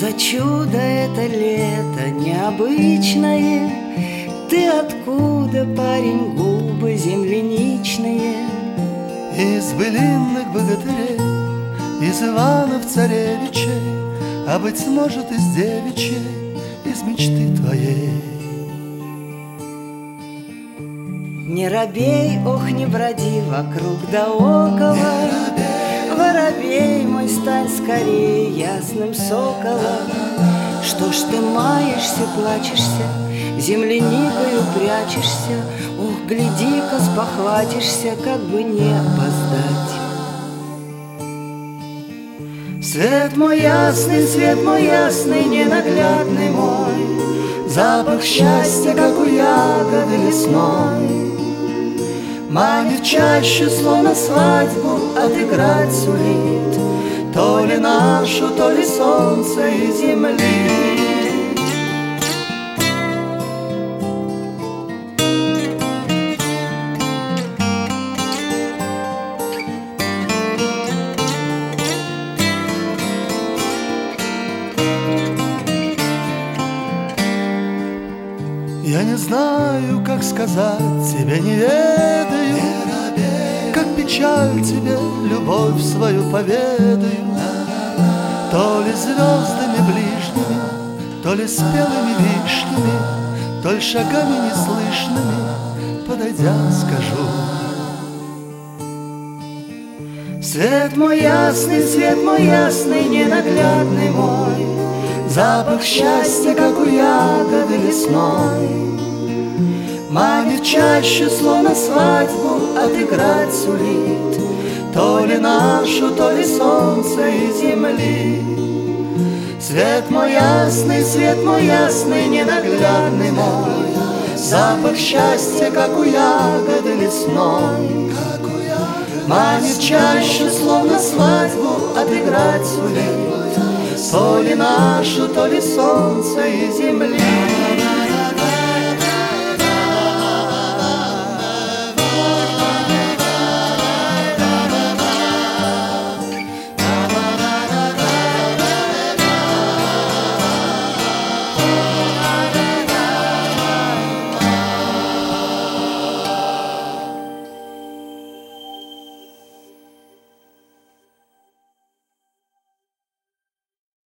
за чудо это лето необычное? Ты откуда, парень, губы земляничные? Из былинных богатырей, из Иванов-царевичей, а быть может из девичьей, из мечты твоей. Не робей, ох, не броди вокруг да около, воробей мой, стань скорее ясным соколом. Что ж ты маешься, плачешься, земляникою прячешься? Ох, гляди-ка, спохватишься, как бы не опоздать. Свет мой ясный, ненаглядный мой, запах счастья, как у ягоды лесной, манит чаще, словно свадьбу отыграть сулит, то ли нашу, то ли солнца и земли. Я не знаю, как сказать тебе, не ведаю, как печаль тебе любовь свою поведаю. То ли звездами ближними, то ли спелыми вишнями, то ли шагами неслышными, подойдя, скажу. Свет мой ясный, ненаглядный мой, запах счастья, как у ягоды лесной, манит чаще, словно свадьбу отыграть сулит, то ли нашу, то ли солнца и земли. Свет мой ясный, ненаглядный мой, запах счастья, как у ягоды лесной, манит чаще, словно свадьбу отыграть сулит, то ли нашу, то ли солнца и земли.